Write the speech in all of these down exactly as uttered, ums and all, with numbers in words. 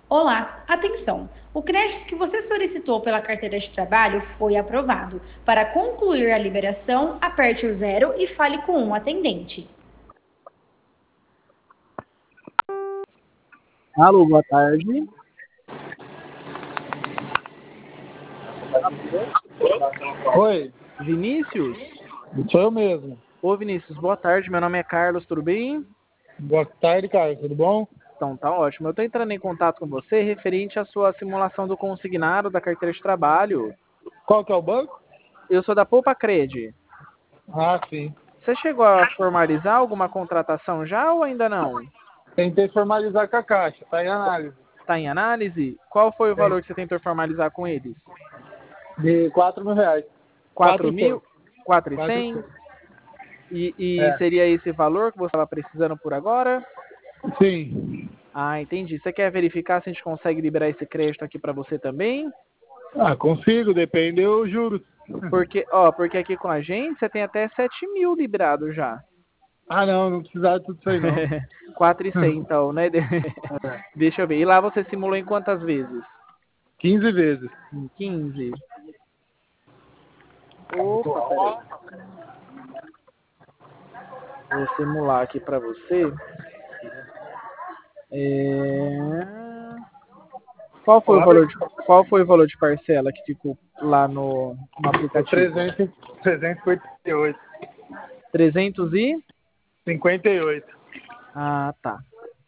Olá, atenção! O crédito que você solicitou pela carteira de trabalho foi aprovado. Para concluir a liberação, aperte o zero e fale com um atendente. Alô, boa tarde. Oi, Vinícius? sou eu mesmo. Ô, Vinícius, boa tarde. Meu nome é Carlos, tudo bem? Boa tarde, cara. Tudo bom? Então, tá ótimo. Eu tô entrando em contato com você referente à sua simulação do consignado da carteira de trabalho. Qual que é o banco? Eu sou da Poupa Cred. Ah, sim. Você chegou a formalizar alguma contratação já ou ainda não? Tentei formalizar com a Caixa, tá em análise. Tá em análise? Qual foi o Tem. valor que você tentou formalizar com eles? De quatro mil reais. Quatro Quatro e mil? cem. Quatro e Quatro e cem? cem. E, e É. seria esse valor que você estava precisando por agora? Sim. Ah, entendi. Você quer verificar se a gente consegue liberar esse crédito aqui para você também? Ah, consigo, depende dos juros. Porque, ó, porque aqui com a gente você tem até sete mil liberado já. Ah, não, não precisava de tudo isso aí, não. Quatro e cem então, né? De- É. Deixa eu ver. E lá você simulou em quantas vezes? quinze vezes. Em quinze. Opa, peraí. Vou simular aqui para você. É... Qual foi o valor de, qual foi o valor de parcela que ficou lá no, no Foi aplicativo? trezentos, trezentos e cinquenta e oito. Trezentos e? cinquenta e oito. Ah, tá.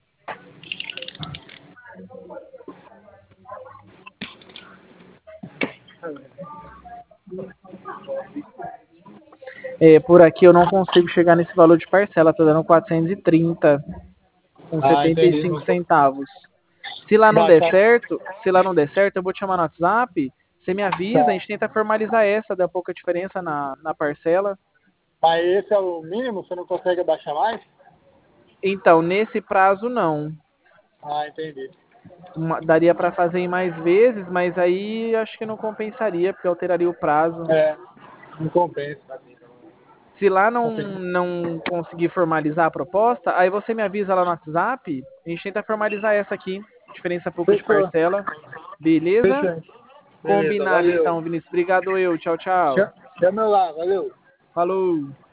É, por aqui eu não consigo chegar nesse valor de parcela, tá dando quatrocentos e trinta com Ah, setenta e entendi. cinco Não vou centavos. Se lá não der baixar. certo, se lá não der certo, eu vou te chamar no WhatsApp, você me avisa, a Tá. gente tenta formalizar essa, dá pouca diferença na, na parcela. Mas esse é o mínimo? Você não consegue abaixar mais? Então, nesse prazo não. Ah, entendi. Uma- daria para fazer em mais vezes, mas aí acho que não compensaria, porque alteraria o prazo. É, não compensa. Se lá não, não conseguir formalizar a proposta, aí você me avisa lá no WhatsApp, a gente tenta formalizar essa aqui, diferença pouca de Fechou. parcela. Beleza? Fechou. Beleza, Combinado valeu. então, Vinícius. Obrigado eu. Tchau, tchau. Chama chama eu lá, valeu. Falou.